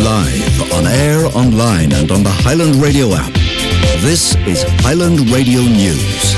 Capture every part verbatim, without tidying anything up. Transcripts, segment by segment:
live, on air, online and on the Highland Radio app. This is Highland Radio News.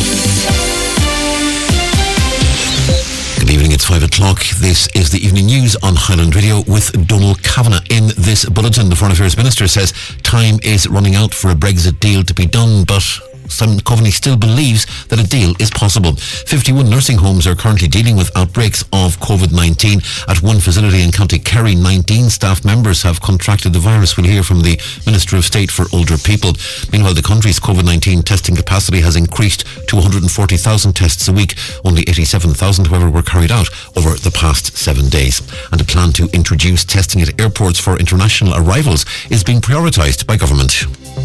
Good evening, it's five o'clock. This is the evening news on Highland Radio with Donal Kavanagh. In this bulletin, the Foreign Affairs Minister says time is running out for a Brexit deal to be done, but Simon Coveney still believes that a deal is possible. fifty-one nursing homes are currently dealing with outbreaks of COVID nineteen. At one facility in County Kerry, nineteen staff members have contracted the virus. We'll hear from the Minister of State for Older People. Meanwhile, the country's COVID nineteen testing capacity has increased to one hundred forty thousand tests a week. Only eighty-seven thousand, however, were carried out over the past seven days. And a plan to introduce testing at airports for international arrivals is being prioritised by government.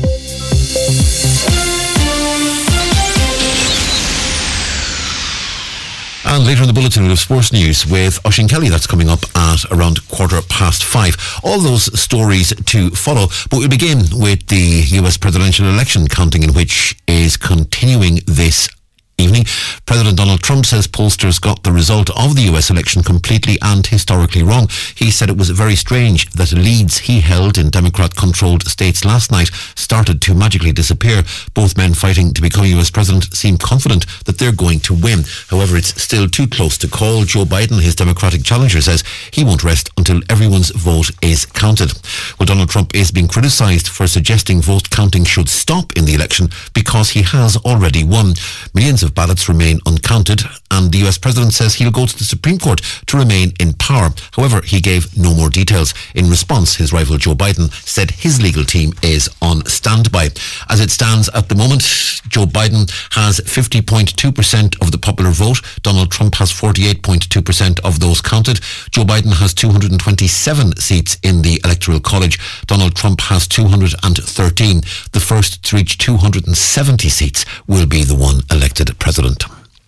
And later in the bulletin, we'll have sports news with Oisín Kelly. That's coming up at around quarter past five. All those stories to follow. But we'll begin with the U S presidential election, counting in which is continuing this evening. President Donald Trump says pollsters got the result of the U S election completely and historically wrong. He said it was very strange that leads he held in Democrat-controlled states last night started to magically disappear. Both men fighting to become U S president seem confident that they're going to win. However, it's still too close to call. Joe Biden, his Democratic challenger, says he won't rest until everyone's vote is counted. Well, Donald Trump is being criticised for suggesting vote counting should stop in the election because he has already won. Millions of ballots remain uncounted, and the U S president says he'll go to the Supreme Court to remain in power. However, he gave no more details. In response, his rival Joe Biden said his legal team is on standby. As it stands at the moment, Joe Biden has fifty point two percent of the popular vote. Donald Trump has forty-eight point two percent of those counted. Joe Biden has two hundred twenty-seven seats in the Electoral College. Donald Trump has two hundred thirteen. The first to reach two hundred seventy seats will be the one elected president.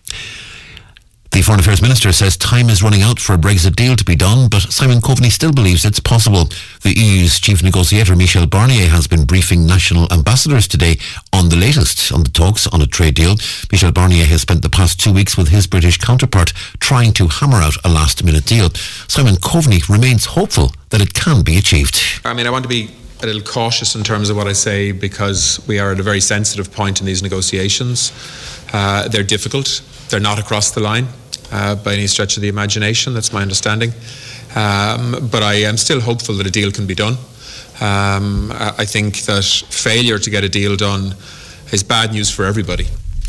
The Foreign Affairs Minister says time is running out for a Brexit deal to be done, but Simon Coveney still believes it's possible. The E U's chief negotiator, Michel Barnier, has been briefing national ambassadors today on the latest on the talks on a trade deal. Michel Barnier has spent the past two weeks with his British counterpart trying to hammer out a last-minute deal. Simon Coveney remains hopeful that it can be achieved. I mean, I want to be a little cautious in terms of what I say because we are at a very sensitive point in these negotiations. Uh, they're difficult. They're not across the line uh, by any stretch of the imagination. That's my understanding. Um, but I am still hopeful that a deal can be done. Um, I think that failure to get a deal done is bad news for everybody.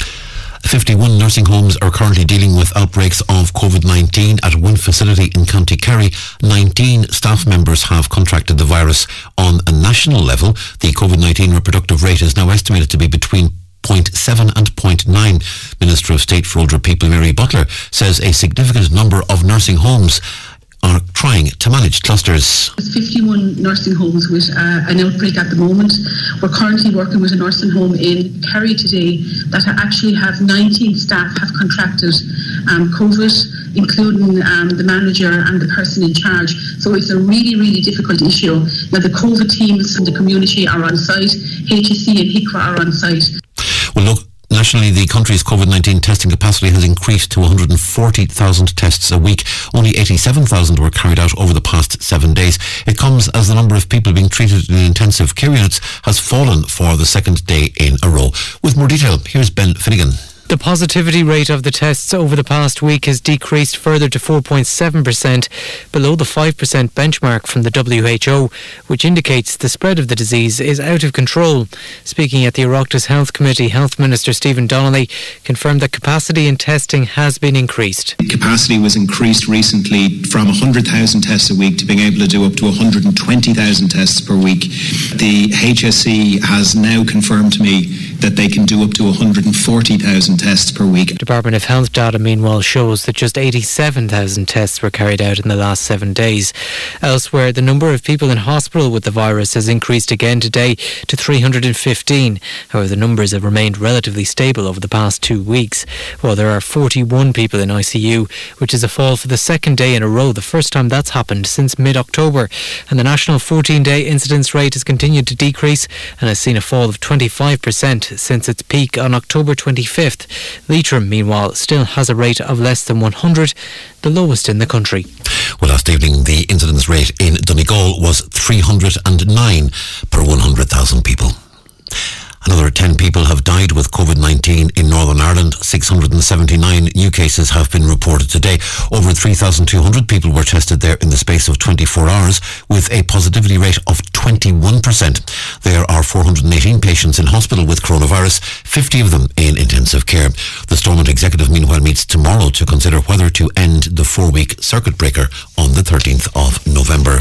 fifty-one nursing homes are currently dealing with outbreaks of COVID nineteen. At one facility in County Kerry, nineteen staff members have contracted the virus. On a national level, the COVID nineteen reproductive rate is now estimated to be between zero point seven and zero point nine. Minister of State for Older People, Mary Butler, says a significant number of nursing homes are trying to manage clusters. There's fifty-one nursing homes with uh, an outbreak at the moment. We're currently working with a nursing home in Kerry today that actually have nineteen staff have contracted um, COVID, including um, the manager and the person in charge. So it's a really, really difficult issue. Now the COVID teams and the community are on site, H S C and H I C W A are on site. Well, look, nationally, the country's COVID nineteen testing capacity has increased to one hundred forty thousand tests a week. Only eighty-seven thousand were carried out over the past seven days. It comes as the number of people being treated in intensive care units has fallen for the second day in a row. With more detail, here's Ben Finnegan. The positivity rate of the tests over the past week has decreased further to four point seven percent, below the five percent benchmark from the W H O, which indicates the spread of the disease is out of control. Speaking at the Oireachtas Health Committee, Health Minister Stephen Donnelly confirmed that capacity in testing has been increased. Capacity was increased recently from one hundred thousand tests a week to being able to do up to one hundred twenty thousand tests per week. The H S C has now confirmed to me that they can do up to one hundred forty thousand tests per week. Department of Health data, meanwhile, shows that just eighty-seven thousand tests were carried out in the last seven days. Elsewhere, the number of people in hospital with the virus has increased again today to three hundred fifteen. However, the numbers have remained relatively stable over the past two weeks. While there are forty-one people in I C U, which is a fall for the second day in a row, the first time that's happened since mid-October. And the national fourteen-day incidence rate has continued to decrease and has seen a fall of twenty-five percent since its peak on October twenty-fifth. Leitrim, meanwhile, still has a rate of less than one hundred, the lowest in the country. Well, last evening, the incidence rate in Donegal Donegal was three hundred nine per one hundred thousand people. Another ten people have died with COVID nineteen in Northern Ireland. six hundred seventy-nine new cases have been reported today. Over three thousand two hundred people were tested there in the space of twenty-four hours, with a positivity rate of twenty-one percent. There are four hundred eighteen patients in hospital with coronavirus, fifty of them in intensive care. The Stormont Executive, meanwhile, meets tomorrow to consider whether to end the four-week circuit breaker on the thirteenth of November.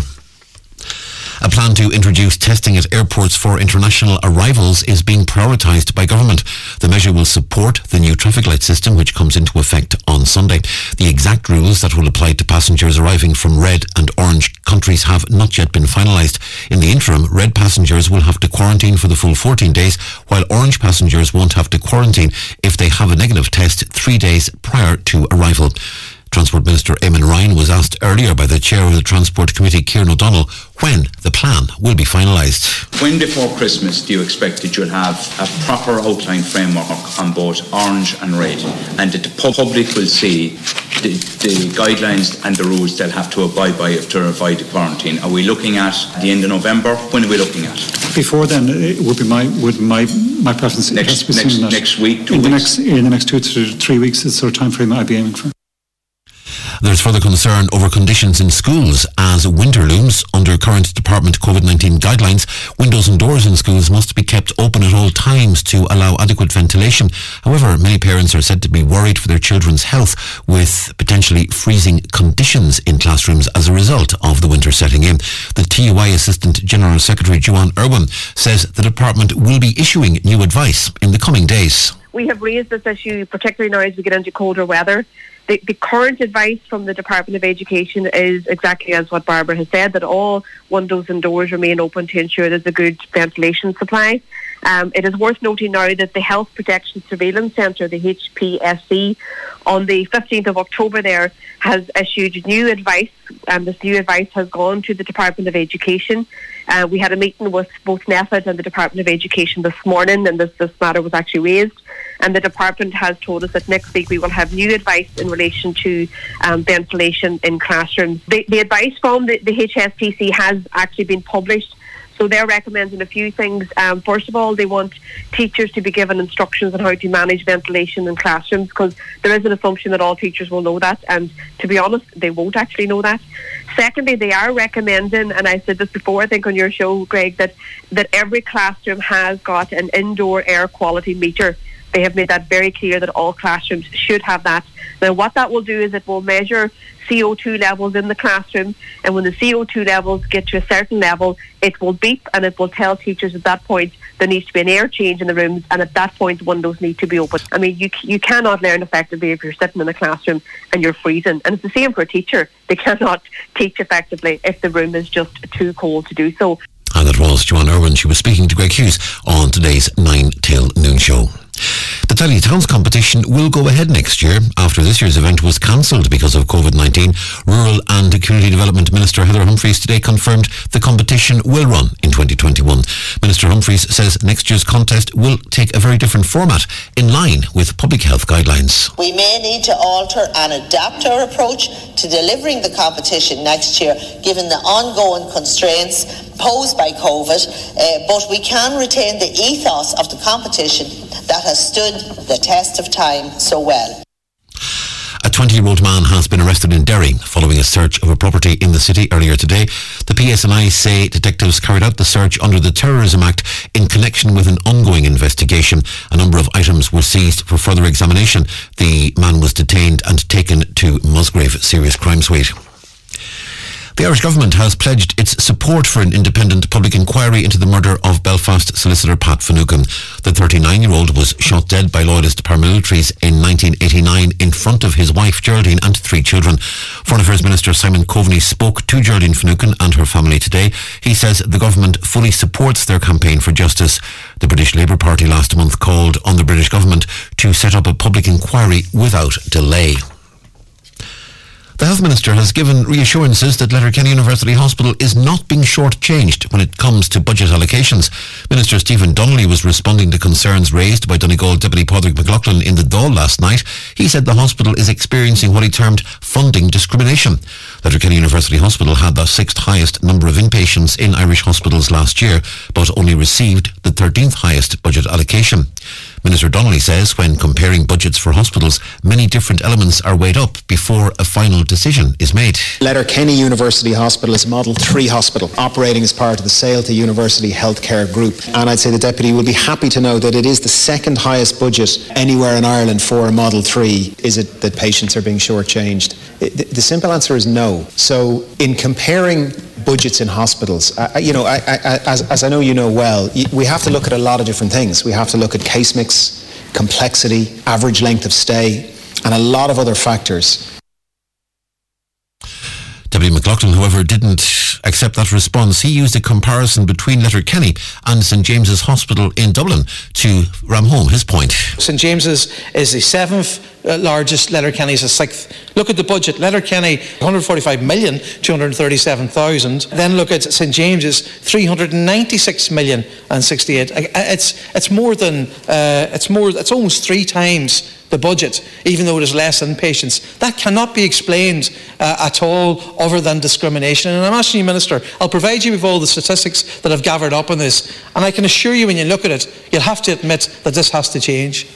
A plan to introduce testing at airports for international arrivals is being prioritised by government. The measure will support the new traffic light system, which comes into effect on Sunday. The exact rules that will apply to passengers arriving from red and orange countries have not yet been finalised. In the interim, red passengers will have to quarantine for the full fourteen days, while orange passengers won't have to quarantine if they have a negative test three days prior to arrival. Transport Minister Eamon Ryan was asked earlier by the Chair of the Transport Committee, Kieran O'Donnell, when the plan will be finalised. When before Christmas do you expect that you'll have a proper outline framework on both orange and red, and that the public will see the, the guidelines and the rules they'll have to abide by to avoid the quarantine? Are we looking at the end of November? When are we looking at? Before then, it would be my would my my preference. Next next, next week, two in weeks? the next in the next two to three weeks is the sort of time frame I'd be aiming for. There's further concern over conditions in schools as winter looms. Under current department COVID nineteen guidelines, windows and doors in schools must be kept open at all times to allow adequate ventilation. However, many parents are said to be worried for their children's health, with potentially freezing conditions in classrooms as a result of the winter setting in. The T U I Assistant General Secretary Joanne Irwin says the department will be issuing new advice in the coming days. We have raised this issue particularly now as we get into colder weather. The, the current advice from the Department of Education is exactly as what Barbara has said, that all windows and doors remain open to ensure there's a good ventilation supply. Um, it is worth noting now that the Health Protection Surveillance Centre, the H P S C, on the fifteenth of October there has issued new advice, and this new advice has gone to the Department of Education. Uh, we had a meeting with both NPHET and the Department of Education this morning, and this, this matter was actually raised. And the department has told us that next week we will have new advice in relation to um, ventilation in classrooms. The, the advice from the, the H S P C has actually been published. So they're recommending a few things. Um, first of all, they want teachers to be given instructions on how to manage ventilation in classrooms, because there is an assumption that all teachers will know that, and to be honest, they won't actually know that. Secondly, they are recommending, and I said this before, I think on your show, Greg, that, that every classroom has got an indoor air quality meter. They have made that very clear that all classrooms should have that. Now, what that will do is it will measure C O two levels in the classroom, and when the C O two levels get to a certain level, it will beep and it will tell teachers at that point there needs to be an air change in the rooms, and at that point windows need to be open. I mean, you you cannot learn effectively if you're sitting in a classroom and you're freezing, and it's the same for a teacher. They cannot teach effectively if the room is just too cold to do so. And that was Joanne Irwin. She was speaking to Greg Hughes on today's nine till noon show. The Tally Towns competition will go ahead next year after this year's event was cancelled because of COVID nineteen. Rural and Community Development Minister Heather Humphreys today confirmed the competition will run in twenty twenty-one. Minister Humphreys says next year's contest will take a very different format in line with public health guidelines. We may need to alter and adapt our approach to delivering the competition next year, given the ongoing constraints posed by COVID, uh, but we can retain the ethos of the competition that has stood the test of time so well. A twenty-year-old man has been arrested in Derry following a search of a property in the city earlier today. The P S N I say detectives carried out the search under the Terrorism Act in connection with an ongoing investigation. A number of items were seized for further examination. The man was detained and taken to Musgrave Serious Crime Suite. The Irish Government has pledged its support for an independent public inquiry into the murder of Belfast solicitor Pat Finucane. The thirty-nine-year-old was shot dead by loyalist paramilitaries in nineteen eighty-nine in front of his wife Geraldine and three children. Foreign Affairs Minister Simon Coveney spoke to Geraldine Finucane and her family today. He says the government fully supports their campaign for justice. The British Labour Party last month called on the British government to set up a public inquiry without delay. The Health Minister has given reassurances that Letterkenny University Hospital is not being shortchanged when it comes to budget allocations. Minister Stephen Donnelly was responding to concerns raised by Donegal Deputy Padraig McLaughlin in the Dáil last night. He said the hospital is experiencing what he termed funding discrimination. Letterkenny University Hospital had the sixth highest number of inpatients in Irish hospitals last year, but only received the thirteenth highest budget allocation. Minister Donnelly says when comparing budgets for hospitals, many different elements are weighed up before a final decision is made. Letterkenny University Hospital is a Model three hospital operating as part of the Saletea University Healthcare Group. And I'd say the Deputy will be happy to know that it is the second highest budget anywhere in Ireland for a Model three. Is it that patients are being shortchanged? It, the, the simple answer is no. So in comparing budgets in hospitals, uh, you know, I, I, as, as I know you know well, we have to look at a lot of different things. We have to look at case mix, complexity, average length of stay, and a lot of other factors. Deputy McLaughlin, however, didn't accept that response. He used a comparison between Letterkenny and St James's Hospital in Dublin to ram home his point. St James's is the seventh uh, largest, Letterkenny is the sixth. Look at the budget. Letterkenny, one hundred forty-five million, two hundred thirty-seven thousand. Then look at St James's, three hundred ninety-six million and sixty-eight. It's it's more than uh, it's more. It's almost three times the budget, even though there's less inpatients. That cannot be explained uh, at all other than discrimination. And I'm asking you, Minister, I'll provide you with all the statistics that I've gathered up on this, and I can assure you when you look at it, you'll have to admit that this has to change.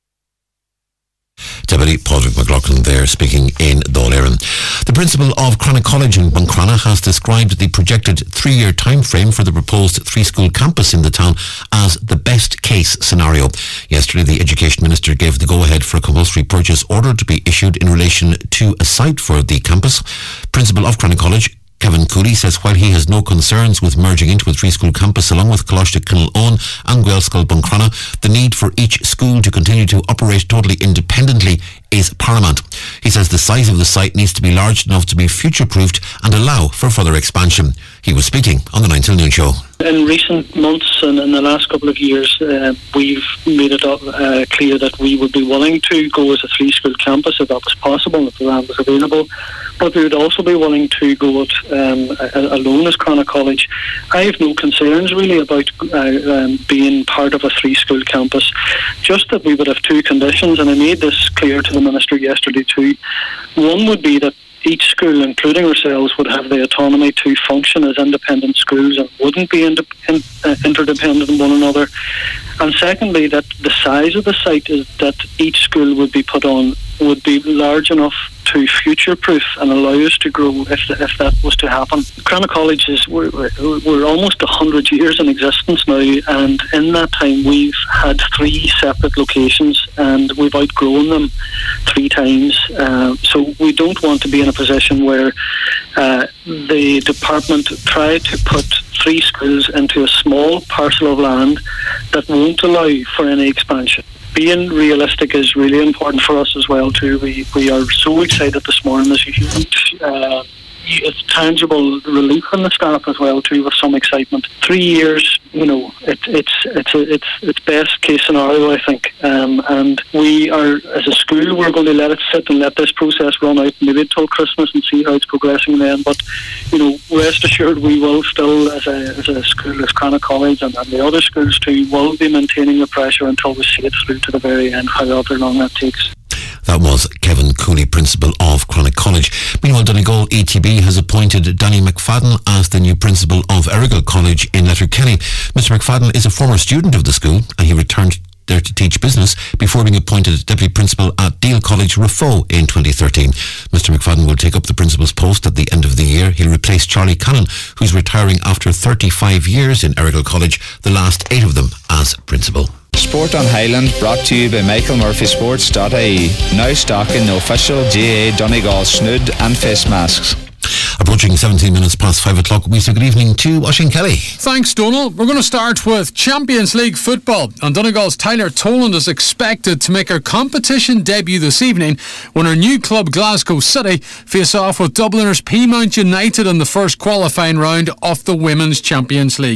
Deputy Padraig McLaughlin there speaking in Dáil Éireann. The principal of Cranach College in Buncrana has described the projected three-year time frame for the proposed three-school campus in the town as the best-case scenario. Yesterday, the Education Minister gave the go-ahead for a compulsory purchase order to be issued in relation to a site for the campus. Principal of Cranach College, Kevin Cooley, says while he has no concerns with merging into a three-school campus along with Coláiste Kinloan and Gaelscoil Buncrana, the need for each school to continue to operate totally independently is paramount. He says the size of the site needs to be large enough to be future-proofed and allow for further expansion. He was speaking on the nine till noon show. In recent months and in the last couple of years, uh, we've made it uh, clear that we would be willing to go as a three-school campus if that was possible, if the land was available. But we would also be willing to go it um, alone as Cranach College. I have no concerns really about uh, um, being part of a three-school campus, just that we would have two conditions, and I made this clear to the Minister yesterday too. One would be that each school, including ourselves, would have the autonomy to function as independent schools and wouldn't be ind- in, uh, interdependent on one another. And secondly, that the size of the site is that each school would be put on would be large enough to future-proof and allow us to grow if the, if that was to happen. Cranach College is we're, we're, we're almost a hundred years in existence now, and in that time we've had three separate locations and we've outgrown them three times. Uh, so we don't want to be in a position where uh, the department try to put three schools into a small parcel of land that won't allow for any expansion. Being realistic is really important for us as well too. We we are so excited this morning. There's a huge uh, it's tangible relief from the staff as well too, with some excitement. Three years, you know, it, it's it's a, it's it's best case scenario, I think. Um, and we are, as a school, we're going to let it sit and let this process run out, maybe until Christmas, and see how it's progressing then. But you know, rest assured, we will still, as a as a school, as Cranach College and, and the other schools too, will be maintaining the pressure until we see it through to the very end, however long that takes. That was Kevin Cooley, principal of Cranach College. Meanwhile, Donegal E T B has appointed Danny McFadden as the new principal of Errigal College in Letterkenny. Mister McFadden is a former student of the school and he returned there to teach business before being appointed deputy principal at Deal College, Raphoe, in twenty thirteen. Mister McFadden will take up the principal's post at the end of the year. He'll replace Charlie Cannon, who's retiring after thirty-five years in Errigal College, the last eight of them as principal. Sport on Highland brought to you by Michael Murphy Sports dot I E. Now stocking the official G A A Donegal snood and face masks. Approaching seventeen minutes past five o'clock, we say good evening to Oisín Kelly. Thanks, Donal. We're going to start with Champions League football. And Donegal's Tyler Toland is expected to make her competition debut this evening when her new club Glasgow City face off with Dubliners Peamount United in the first qualifying round of the Women's Champions League.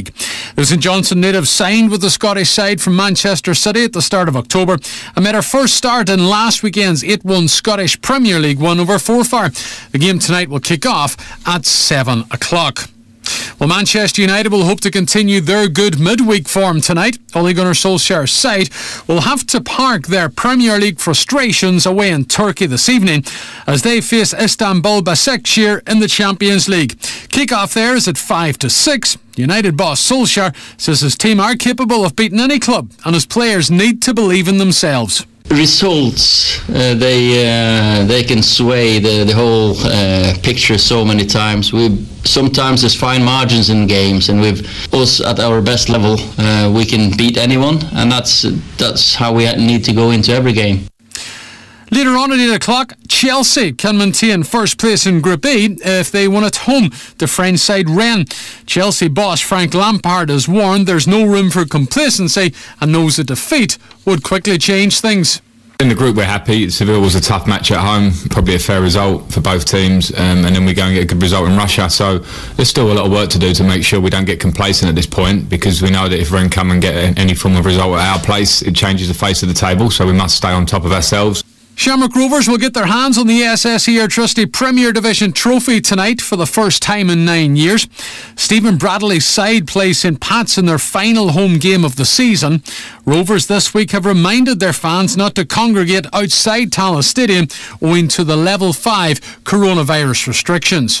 The St Johnstone native signed with the Scottish side from Manchester City at the start of October and made her first start in last weekend's eight one Scottish Premier League win over Forfar. The game tonight will kick off at seven o'clock. Well, Manchester United will hope to continue their good midweek form tonight. Ole Gunnar Solskjaer's side will have to park their Premier League frustrations away in Turkey this evening as they face Istanbul Başakşehir in the Champions League. Kick-off there is at five to six. United boss Solskjaer says his team are capable of beating any club and his players need to believe in themselves. Results, uh, they uh, they can sway the, the whole uh, picture so many times. We sometimes there's fine margins in games, and we've us at our best level, uh, we can beat anyone, and that's that's how we need to go into every game. Later on at eight o'clock, Chelsea can maintain first place in Group E if they win at home to French side Rennes. Chelsea boss Frank Lampard has warned there's no room for complacency and knows a defeat would quickly change things. In the group we're happy. Seville was a tough match at home, probably a fair result for both teams, um, and then we go and get a good result in Russia. So there's still a lot of work to do to make sure we don't get complacent at this point, because we know that if Rennes come and get any form of result at our place, it changes the face of the table, so we must stay on top of ourselves. Shamrock Rovers will get their hands on the S S E Air Trustee Premier Division trophy tonight for the first time in nine years. Stephen Bradley's side play St Pat's in their final home game of the season. Rovers this week have reminded their fans not to congregate outside Tallaght Stadium owing to the level five coronavirus restrictions.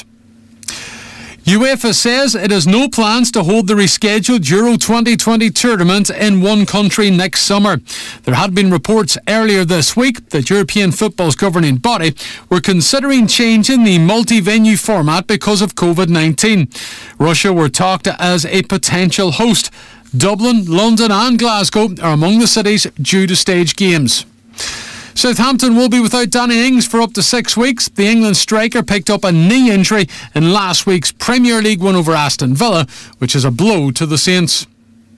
UEFA says it has no plans to hold the rescheduled Euro twenty twenty tournament in one country next summer. There had been reports earlier this week that European football's governing body were considering changing the multi-venue format because of COVID nineteen. Russia were talked as a potential host. Dublin, London and Glasgow are among the cities due to stage games. Southampton will be without Danny Ings for up to six weeks. The England striker picked up a knee injury in last week's Premier League win over Aston Villa, which is a blow to the Saints.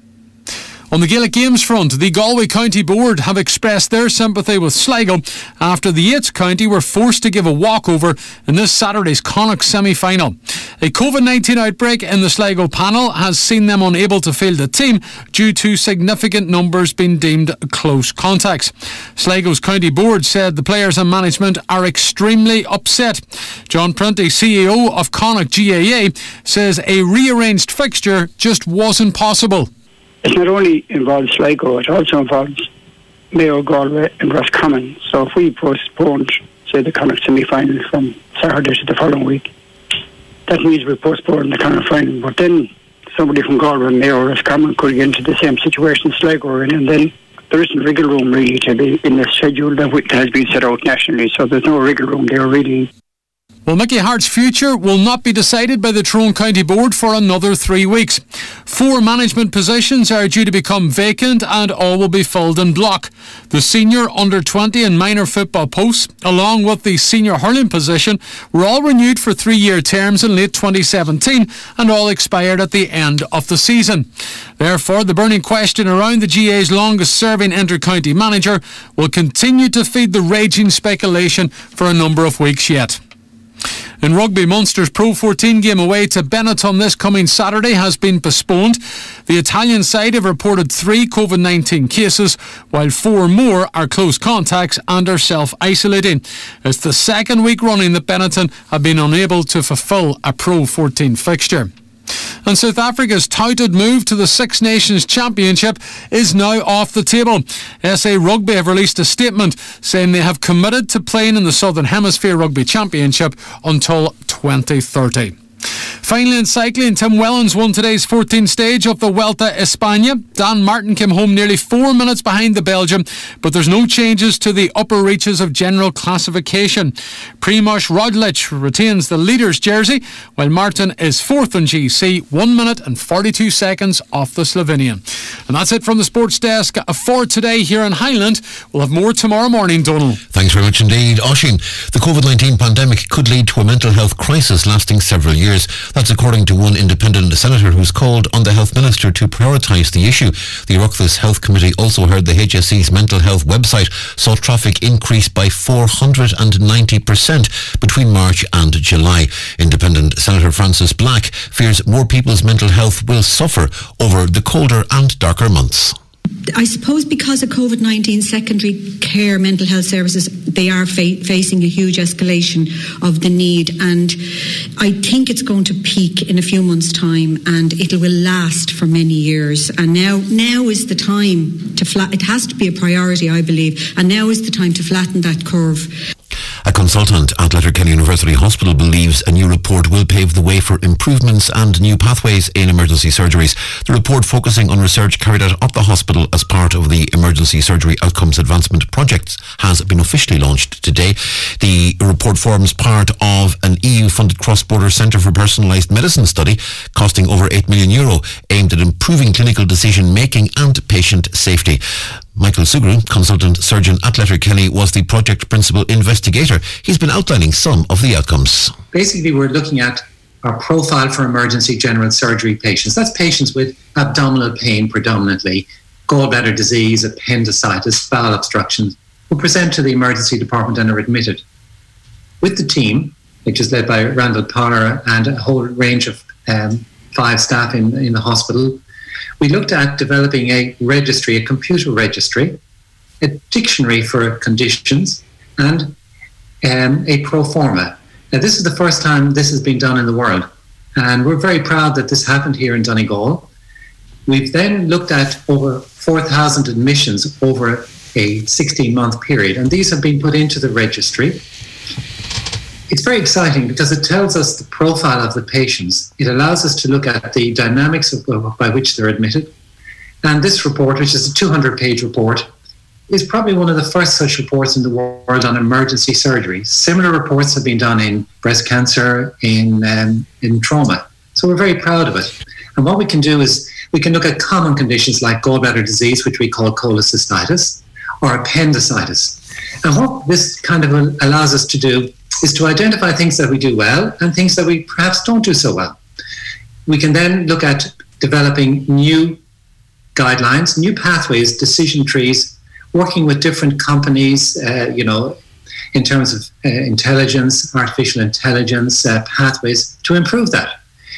On the Gaelic Games front, the Galway County Board have expressed their sympathy with Sligo after the Yates County were forced to give a walkover in this Saturday's Connacht semi-final. A COVID nineteen outbreak in the Sligo panel has seen them unable to field a team due to significant numbers being deemed close contacts. Sligo's County Board said the players and management are extremely upset. John Prunty, C E O of Connacht G A A, says a rearranged fixture just wasn't possible. It not only involves Sligo, it also involves Mayo, Galway and Roscommon. So if we postponed, say, the Connacht semi-final from Saturday to the following week, that means we postpone the Connacht final. But then somebody from Galway and Mayo or Roscommon could get into the same situation Sligo are in, and then there isn't wriggle room really to be in the schedule that has been set out nationally. So there's no wriggle room there really. Well, Mickey Hart's future will not be decided by the Tyrone County Board for another three weeks. Four management positions are due to become vacant and all will be filled in block. The senior, under twenty and minor football posts, along with the senior hurling position, were all renewed for three-year terms in late twenty seventeen and all expired at the end of the season. Therefore, the burning question around the G A's longest-serving inter-county manager will continue to feed the raging speculation for a number of weeks yet. In rugby, Munster's Pro fourteen game away to Benetton this coming Saturday has been postponed. The Italian side have reported three COVID nineteen cases, while four more are close contacts and are self-isolating. It's the second week running that Benetton have been unable to fulfil a Pro fourteen fixture. And South Africa's touted move to the Six Nations Championship is now off the table. S A Rugby have released a statement saying they have committed to playing in the Southern Hemisphere Rugby Championship until twenty thirty. Finally in cycling, Tim Wellens won today's fourteenth stage of the Vuelta a España. Dan Martin came home nearly four minutes behind the Belgian, but there's no changes to the upper reaches of general classification. Primož Roglič retains the leader's jersey, while Martin is fourth on G C, one minute and forty-two seconds off the Slovenian. And that's it from the sports desk for today here in Highland. We'll have more tomorrow morning, Donald. Thanks very much indeed, Oisín. The COVID nineteen pandemic could lead to a mental health crisis lasting several years. years. That's according to one independent senator who's called on the health minister to prioritise the issue. The Oireachtas Health Committee also heard the H S E's mental health website saw traffic increase by four hundred ninety percent between March and July. Independent Senator Francis Black fears more people's mental health will suffer over the colder and darker months. I suppose because of COVID nineteen, secondary care mental health services, they are fa- facing a huge escalation of the need, and I think it's going to peak in a few months' time, and it will last for many years. And now, now is the time to flat. It has to be a priority, I believe, and now is the time to flatten that curve. A consultant at Letterkenny University Hospital believes a new report will pave the way for improvements and new pathways in emergency surgeries. The report, focusing on research carried out at the hospital as part of the Emergency Surgery Outcomes Advancement Project, has been officially launched today. The report forms part of an E U-funded cross-border Centre for Personalised Medicine study costing over eight million euro, aimed at improving clinical decision-making and patient safety. Michael Sugru, consultant surgeon at Letterkenny, was the project principal investigator. He's been outlining some of the outcomes. Basically, we're looking at our profile for emergency general surgery patients. That's patients with abdominal pain predominantly, gallbladder disease, appendicitis, bowel obstructions, who present to the emergency department and are admitted. With the team, which is led by Randall Power and a whole range of um, five staff in, in the hospital, we looked at developing a registry, a computer registry, a dictionary for conditions, and um, a pro forma. Now, this is the first time this has been done in the world, and we're very proud that this happened here in Donegal. We've then looked at over four thousand admissions over a sixteen-month period, and these have been put into the registry. It's very exciting because it tells us the profile of the patients. It allows us to look at the dynamics of, by which they're admitted. And this report, which is a two hundred page report, is probably one of the first such reports in the world on emergency surgery. Similar reports have been done in breast cancer, in, um, in trauma. So we're very proud of it. And what we can do is we can look at common conditions like gallbladder disease, which we call cholecystitis, or appendicitis. And what this kind of allows us to do is to identify things that we do well and things that we perhaps don't do so well. We can then look at developing new guidelines, new pathways, decision trees, working with different companies, uh, you know, in terms of uh, intelligence, artificial intelligence, uh, pathways to improve that.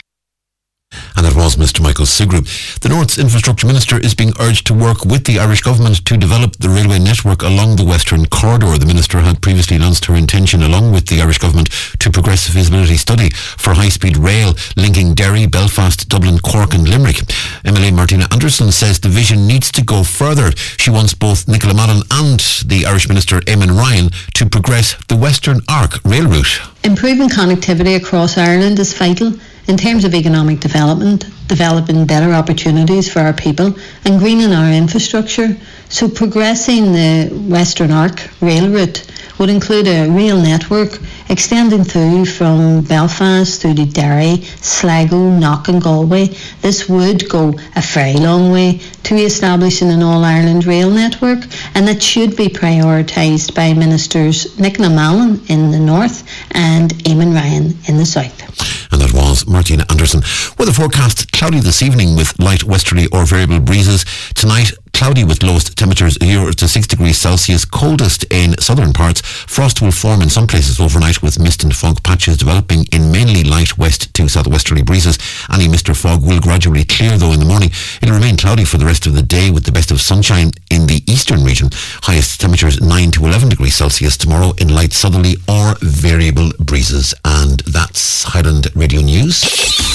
And that was Mister Michael Sugru. The North's Infrastructure Minister is being urged to work with the Irish Government to develop the railway network along the Western Corridor. The Minister had previously announced her intention, along with the Irish Government, to progress a feasibility study for high-speed rail linking Derry, Belfast, Dublin, Cork and Limerick. M L A Martina Anderson says the vision needs to go further. She wants both Nicola Madden and the Irish Minister Eamon Ryan to progress the Western Arc rail route. Improving connectivity across Ireland is vital in terms of economic development, developing better opportunities for our people and greening our infrastructure. So progressing the Western Arc rail route would include a rail network extending through from Belfast through to Derry, Sligo, Knock and Galway. This would go a very long way to establishing an all-Ireland rail network, and that should be prioritised by Ministers Nicola Madden in the north and Eamon Ryan in the south. And that was Martina Anderson. Weather forecast: cloudy this evening with light westerly or variable breezes. Tonight, cloudy with lowest temperatures zero to six degrees Celsius, coldest in southern parts. Frost will form in some places overnight with mist and fog patches developing in mainly light west to southwesterly breezes. Any mist or fog will gradually clear though in the morning. It'll remain cloudy for the rest of the day with the best of sunshine in the eastern region. Highest temperatures nine to eleven degrees Celsius tomorrow in light southerly or variable breezes. And that's Highland Radio News.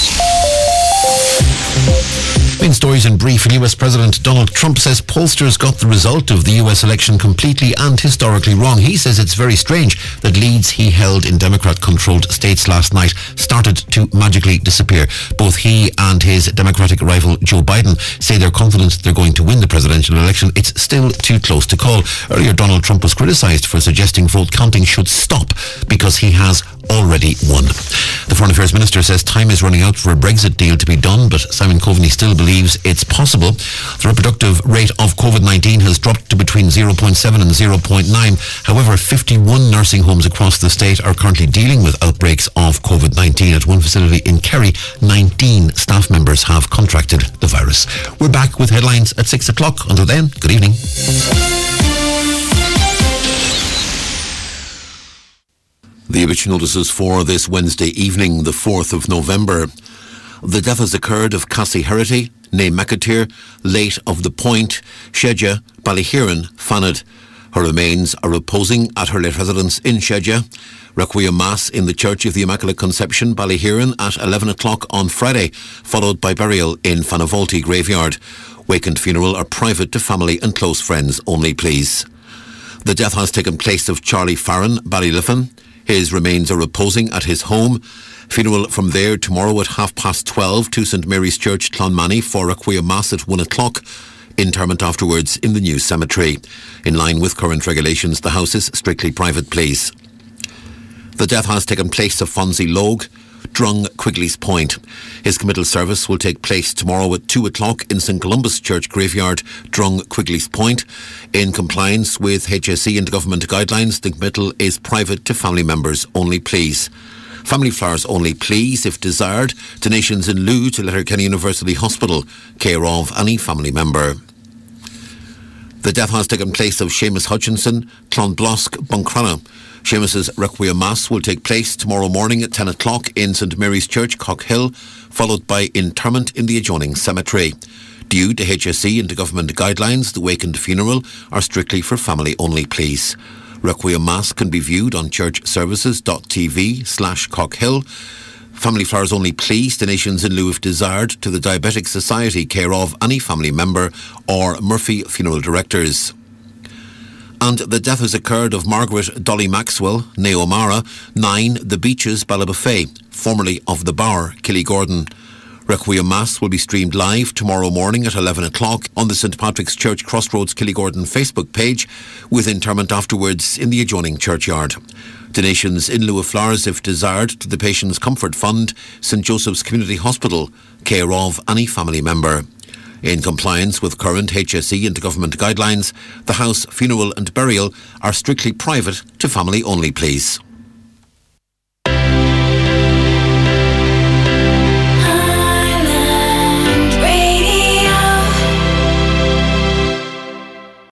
Main stories in brief. U S President Donald Trump says pollsters got the result of the U S election completely and historically wrong. He says it's very strange that leads he held in Democrat-controlled states last night started to magically disappear. Both he and his Democratic rival Joe Biden say they're confident they're going to win the presidential election. It's still too close to call. Earlier, Donald Trump was criticised for suggesting vote counting should stop because he has already won. The Foreign Affairs Minister says time is running out for a Brexit deal to be done, but Simon Coveney still believes it's possible. The reproductive rate of COVID nineteen has dropped to between zero point seven and zero point nine. However, fifty-one nursing homes across the state are currently dealing with outbreaks of COVID nineteen. At one facility in Kerry, nineteen staff members have contracted the virus. We're back with headlines at six o'clock. Until then, good evening. The obituary notices for this Wednesday evening, the fourth of November. The death has occurred of Cassie Herity, née McAteer, late of the Point, Shedja, Ballyheron, Fanad. Her remains are reposing at her late residence in Shedja. Requiem Mass in the Church of the Immaculate Conception, Ballyheron, at eleven o'clock on Friday, followed by burial in Fanavolti Graveyard. Wake and funeral are private to family and close friends only, please. The death has taken place of Charlie Farron, Ballyliffin. His remains are reposing at his home. Funeral from there tomorrow at half past twelve to St Mary's Church, Clonmany, for Requiem Mass at one o'clock. Interment afterwards in the new cemetery. In line with current regulations, the house is strictly private, please. The death has taken place of Fonzie Logue, Drung, Quigley's Point. His committal service will take place tomorrow at two o'clock in St Columba's Church Graveyard, Drung, Quigley's Point. In compliance with H S E and government guidelines, the committal is private to family members only, please. Family flowers only, please, if desired. Donations in lieu to Letterkenny University Hospital, care of any family member. The death has taken place of Seamus Hutchinson, Clonblosk, Buncrana. Seamus's Requiem Mass will take place tomorrow morning at ten o'clock in St Mary's Church, Cockhill, followed by interment in the adjoining cemetery. Due to H S E and to government guidelines, the wake and funeral are strictly for family only, please. Requiem Mass can be viewed on churchservices.tv slash Cockhill. Family flowers only, please. Donations in lieu if desired to the Diabetic Society, care of any family member or Murphy Funeral Directors. And the death has occurred of Margaret Dolly Maxwell, née O'Mara, nine The Beaches, Ballabafay, formerly of the Bower, Killygordon. Requiem Mass will be streamed live tomorrow morning at eleven o'clock on the St Patrick's Church Crossroads Killygordon Facebook page, with interment afterwards in the adjoining churchyard. Donations in lieu of flowers, if desired, to the Patients Comfort Fund, St Joseph's Community Hospital, care of any family member. In compliance with current H S E and government guidelines, the house, funeral and burial are strictly private to family only, please.